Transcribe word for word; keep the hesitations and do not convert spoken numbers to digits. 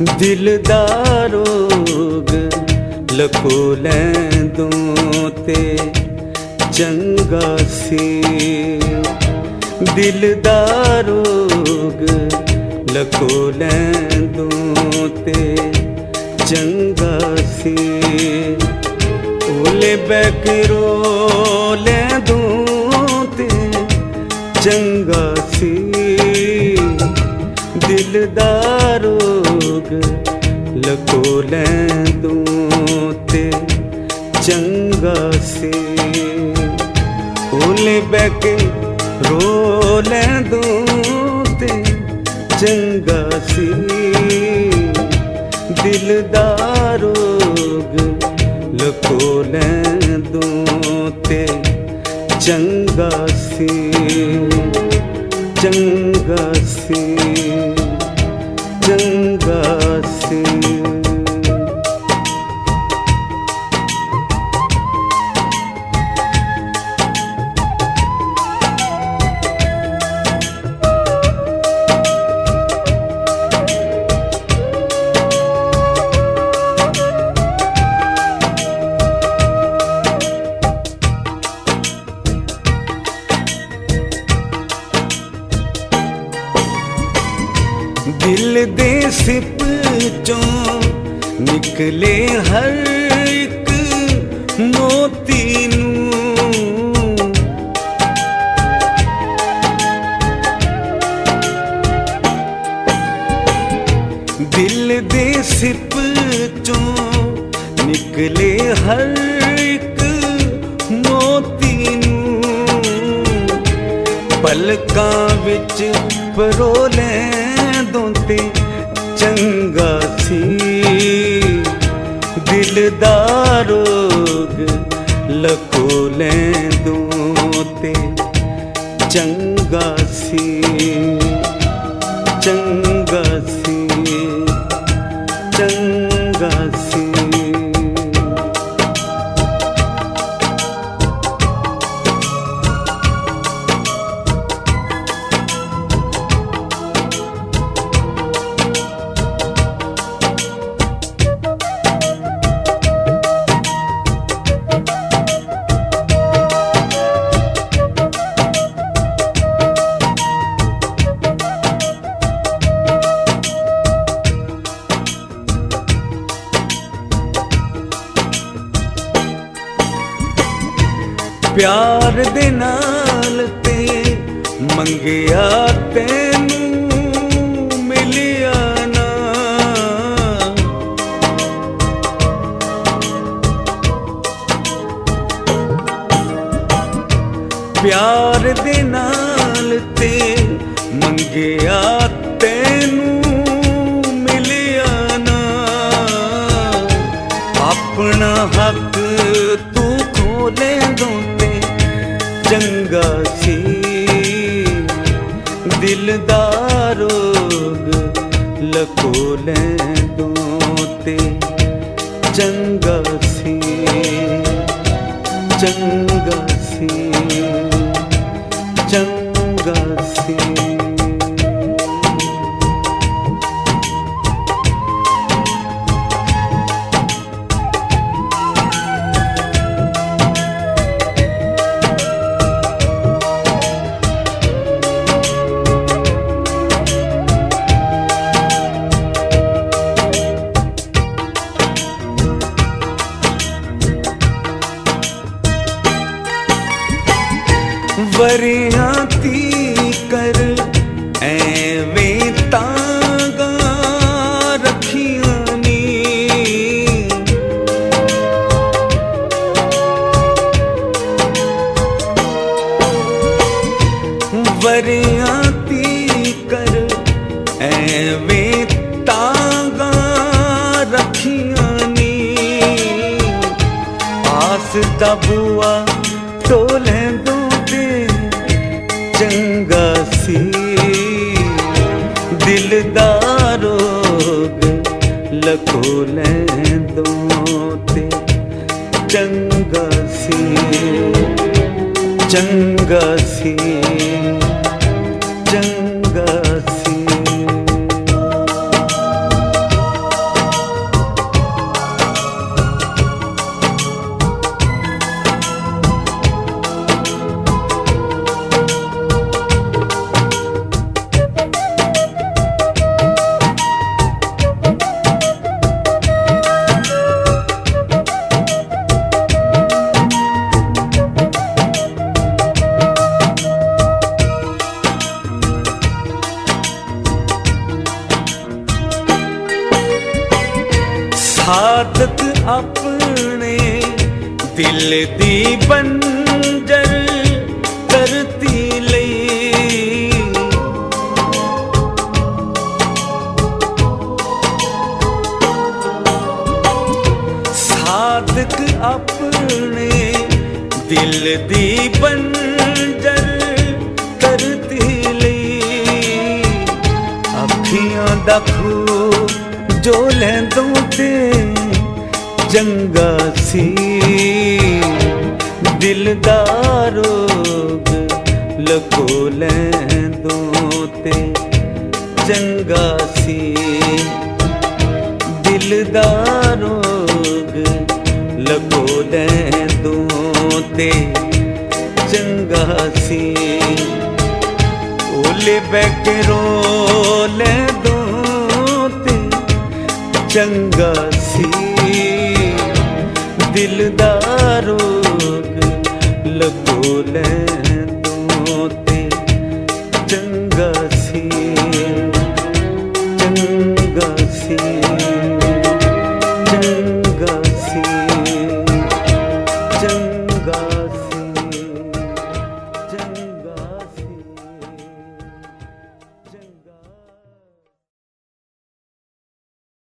दिल दा रोग लको लैंदों ते चंगा सी। दिल दा रोग लको लैंदों ते चंगा सी। ओले बैक रो लैंदों ते चंगा सी। दिल दा रोग लको लैंदों ते चंगा सी। ओले बैके रो लैंदों ते चंगा सी। दिल दा रोग लको लैंदों ते चंगा सी। चंगा सी, चंगा सी। दिल दे सिप चों निकले हर एक मोती नूं। दिल दे सिप चों निकले हर एक मोती नूं। पलकां विच परोले ते चंगा सी। दिल दा रोग लको लैंदों ते चंगा सी। चंगा सी, चंगा सी। प्यार दे नाल ते मंगिया तैनू मिलिया ना। प्यार दे नाल ते मंगिया तैनू मिलिया ना। अपना हक तू खोले दो चंगा सी। दिल दा रोग लको लैंदों ते चंगा सी। चंगा सी, चंगा सी। वरियां ती कर एवें तांगा रखियां नी। वरियां ती कर एवें तांगा रखियां नी। आस दा बुआ टोले दो चंगा सी। दिल दा रोग लको लैंदों ते चंगा सी। चंगा सी, चंगा सी। साधक अपने दिल दी बंजर करती लई, साधक अपने दिल दी बंजर करती लई। अखियां दा खूह जो लैंदों ते चंगा सी, दिल दा रोग लको लैंदों ते चंगा सी, दिल दा रोग लको लैंदों ते चंगा सी। ओले बैके रो लैंदों ते चंगा सी, दिल दा रोग लगो लै